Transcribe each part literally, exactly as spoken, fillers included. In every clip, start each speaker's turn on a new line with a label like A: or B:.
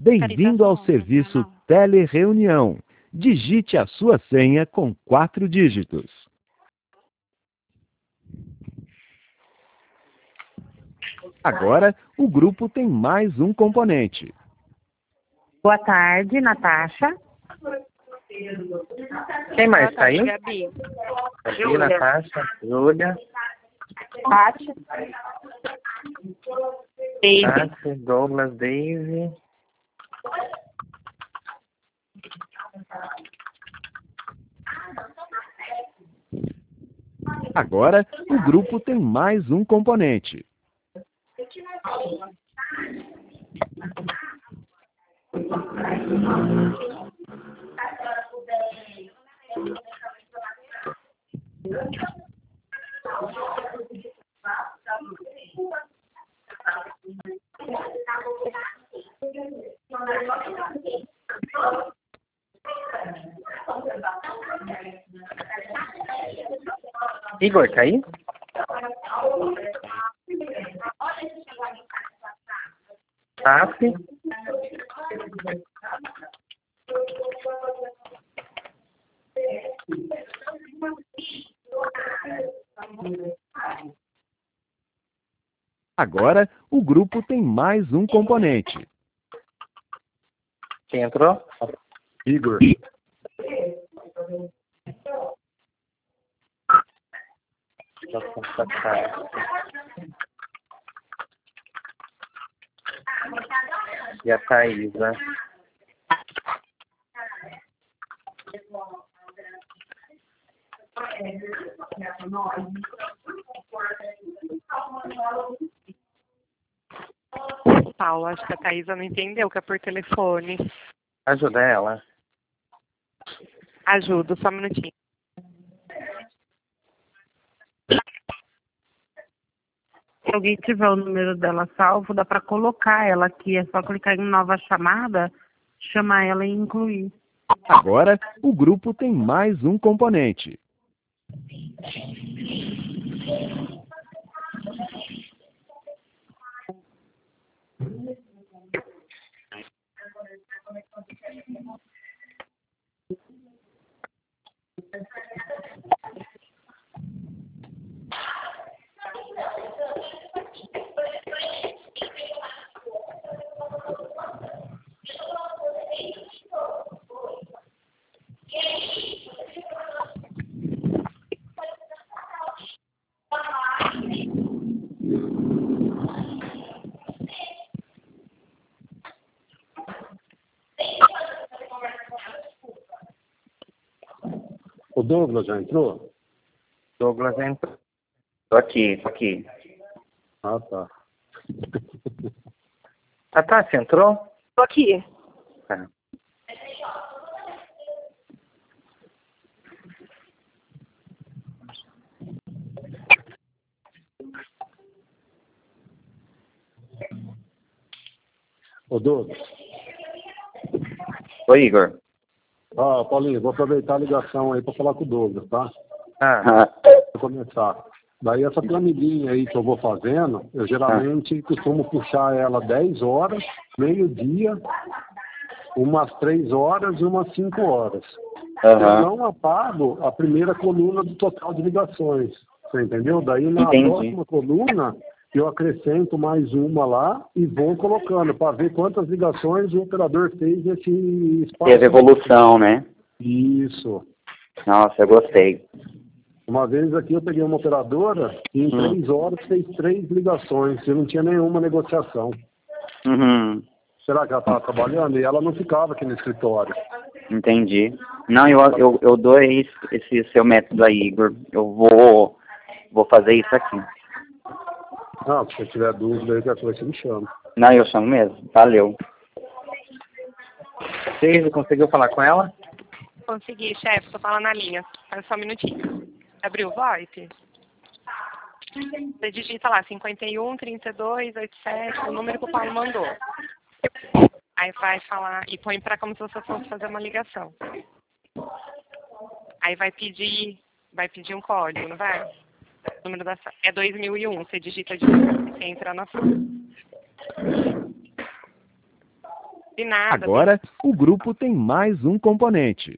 A: Bem-vindo ao serviço Telereunião. Digite a sua senha com quatro dígitos. Agora, o grupo tem mais um componente.
B: Boa tarde, Natasha.
C: Quem mais está aí?
D: Gabi.
C: Gabi, Natasha, Júlia,
B: Tati. Daisy.
C: Tati, Douglas, Daisy.
A: Agora, o grupo tem mais um componente.
C: Igor, tá aí? Tati.
A: Agora, o grupo tem mais um componente.
C: Quem entrou?
E: Igor.
C: E a Thaísa.
D: Paulo, acho que a Thaísa não entendeu que é por telefone.
C: Ajuda ela.
D: Ajudo, só um minutinho.
B: Se alguém tiver o número dela salvo, dá para colocar ela aqui. É só clicar em nova chamada, chamar ela e incluir.
A: Agora, o grupo tem mais um componente.
E: O Douglas já entrou?
C: Douglas entrou. Tô aqui, tô aqui.
E: Ah, tá.
C: A Tati entrou?
D: Tô aqui.
C: Tá.
E: Ô, Douglas.
C: Oi, Igor.
E: Ah, Paulinho, vou aproveitar a ligação aí para falar com o Douglas, tá?
C: Ah,
E: Vou começar. Daí essa planilhinha aí que eu vou fazendo, eu geralmente costumo puxar ela dez horas, meio-dia, umas três horas e umas cinco horas. Eu não apago a primeira coluna do total de ligações. Você entendeu? Daí na
C: Entendi.
E: próxima coluna eu acrescento mais uma lá e vou colocando para ver quantas ligações o operador fez nesse espaço.
C: teve evolução, né?
E: Isso.
C: Nossa, eu gostei.
E: Uma vez aqui eu peguei uma operadora e em
C: Hum.
E: três horas fez três ligações e não tinha nenhuma negociação.
C: Uhum.
E: Será que ela estava trabalhando? E ela não ficava aqui no escritório.
C: Entendi. Não, eu, eu, eu dou esse, esse seu método aí, Igor. Eu vou, vou fazer isso aqui.
E: Ah, se você tiver dúvida aí, qualquer coisa você me chama.
C: Não, eu chamo mesmo. Valeu. Você conseguiu falar com ela?
D: Consegui, chefe, tô falando na linha. Espera só um minutinho. Abriu o VoIP? Você digita lá, cinquenta e um, trinta e dois, oitenta e sete, o número que o Paulo mandou. Aí vai falar, e põe pra como se você fosse fazer uma ligação. Aí vai pedir, vai pedir um código, não vai? O número da sala. É dois mil e um, você digita de novo, você entra na sala. vi nada.
A: Agora, o grupo tem mais um componente.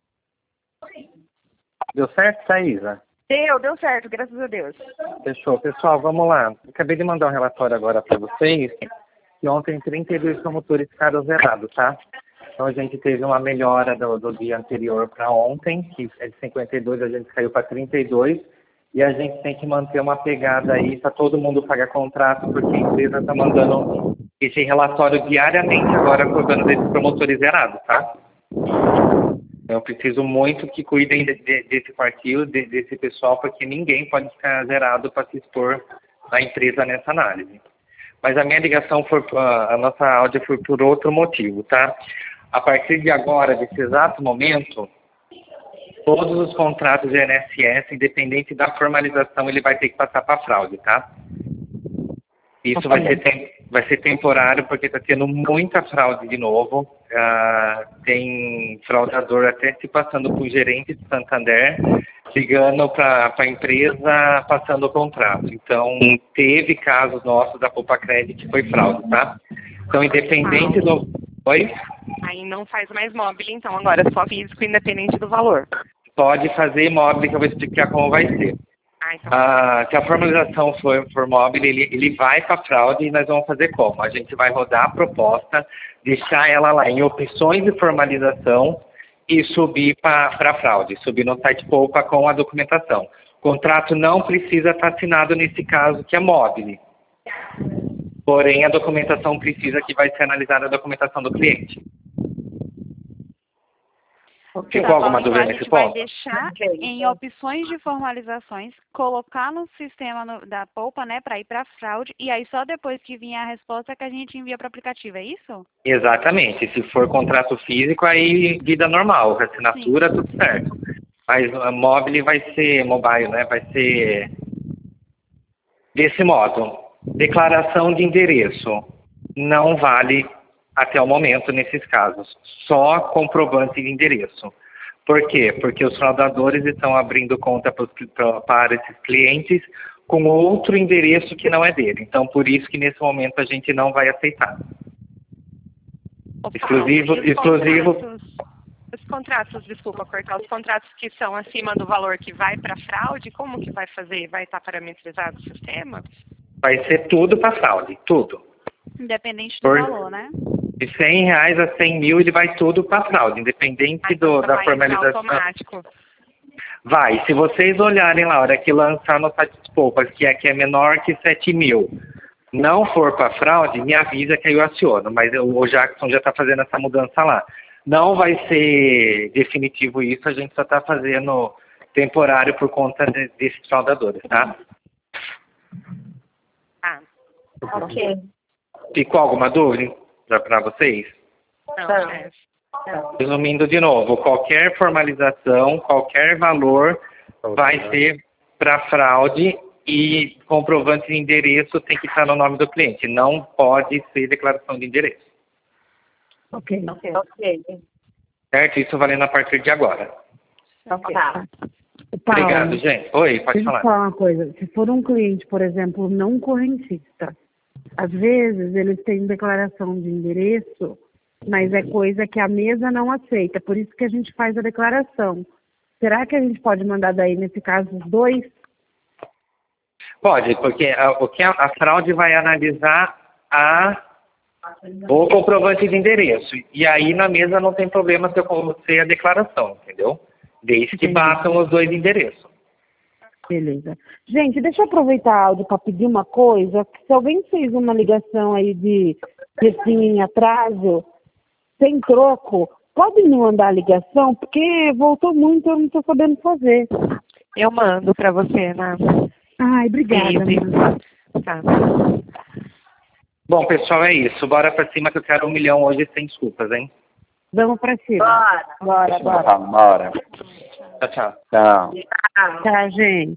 F: Deu certo, Thaisa?
G: Deu, deu certo, graças a Deus.
F: Fechou. Pessoal, vamos lá. Acabei de mandar um relatório agora para vocês, que ontem trinta e dois promotores ficaram zerados, tá? Então a gente teve uma melhora do, do dia anterior para ontem, que é de cinquenta e dois, a gente caiu para trinta e dois, e a gente tem que manter uma pegada aí para todo mundo pagar contrato, porque a empresa está mandando esse relatório diariamente agora cobrando desses promotores zerados, tá? Eu preciso muito que cuidem de, de, desse partido, de, desse pessoal, porque ninguém pode ficar zerado para se expor à empresa nessa análise. Mas a minha ligação foi, a nossa áudio foi por outro motivo, tá? A partir de agora, desse exato momento, todos os contratos de I N S S, independente da formalização, ele vai ter que passar para fraude, tá? Isso vai ser, tem, vai ser temporário, porque está tendo muita fraude de novo. Uh, tem fraudador até se passando por gerente de Santander, ligando para a empresa, passando o contrato. Então, teve casos nossos da Poupa Credit que foi fraude, tá? Então, independente do... Oi?
D: Aí não faz mais móvel, então, agora só físico, independente do valor.
F: Pode fazer móvel, que eu vou explicar como vai ser.
D: Ah, então.
F: Ah, se a formalização for, for móvel, ele, ele vai para fraude e nós vamos fazer como? A gente vai rodar a proposta, deixar ela lá em opções de formalização e subir para fraude, subir no site Poupa com a documentação. O contrato não precisa estar assinado nesse caso, que é móvel. Porém, a documentação precisa que vai ser analisada a documentação do cliente.
G: Okay.
F: Ficou
H: Tá,
F: alguma
H: então
F: dúvida
H: a
F: nesse
H: gente vai
F: ponto?
H: deixar
G: Okay.
H: em opções de formalizações, colocar no sistema no, da Poupa, né, para ir para fraude, e aí só depois que vier a resposta que a gente envia para o aplicativo, é isso?
F: Exatamente. Se for contrato físico, aí vida normal, assinatura, Sim. tudo certo. Mas a mobile vai ser, mobile, né, vai ser desse modo. Declaração de endereço não vale até o momento nesses casos, só comprovante de endereço. Por quê? Porque os fraudadores estão abrindo conta para esses clientes com outro endereço que não é dele. Então, por isso que nesse momento a gente não vai aceitar.
D: Opa,
F: exclusivo,
D: os
F: exclusivo.
D: Contratos, os contratos, desculpa cortar, os contratos que são acima do valor que vai para fraude, como que vai fazer? Vai estar parametrizado o sistema?
F: Vai ser tudo para fraude, tudo.
H: Independente do
F: Por...
H: valor, né?
F: De cem reais a cem mil, ele vai tudo para fraude, independente
D: ah,
F: do,
D: então
F: da
D: vai
F: formalização.
D: Automático.
F: Vai, se vocês olharem lá, a hora que lançar no site dos Poupas, que é, que é menor que sete mil, não for para fraude, me avisa que aí eu aciono, mas eu, o Jackson já está fazendo essa mudança lá. Não vai ser definitivo isso, a gente só está fazendo temporário por conta de, desses fraudadores, tá?
D: Ah,
G: Ok.
F: Ficou alguma dúvida para vocês?
D: não,
G: Tá.
D: chefe.
F: Resumindo de novo, qualquer formalização, qualquer valor vai ser para fraude e comprovante de endereço tem que estar no nome do cliente. Não pode ser declaração de endereço.
G: Ok. Ok. Ok.
F: Certo? Isso valendo a partir de agora.
G: Ok.
B: Paulo,
F: Obrigado, gente. Oi, pode
B: deixa eu
F: falar.
B: te falar uma coisa. Se for um cliente, por exemplo, não correntista, às vezes eles têm declaração de endereço, mas é coisa que a mesa não aceita. Por isso que a gente faz a declaração. Será que a gente pode mandar daí, nesse caso, os dois?
F: Pode, porque a, o que a, a fraude vai analisar a, o comprovante de endereço. E aí na mesa não tem problema se eu ser a declaração, entendeu? Desde que batam os dois endereços.
B: Beleza. Gente, deixa eu aproveitar a áudio para pedir uma coisa. Se alguém fez uma ligação aí de, de assim, em atraso, sem troco, pode me mandar a ligação? Porque voltou muito, eu não estou sabendo fazer.
D: Eu mando para você, né?
B: Ai, obrigada.
D: Sim,
B: Mano.
D: Tá.
F: Bom, pessoal, é isso. Bora pra cima que eu quero um milhão hoje sem desculpas, hein?
B: Vamos para cima.
G: Bora.
B: Bora, bora.
C: Tá, bora.
F: Tchau, tchau.
C: Tchau.
G: Tchau.
B: Tá, gente.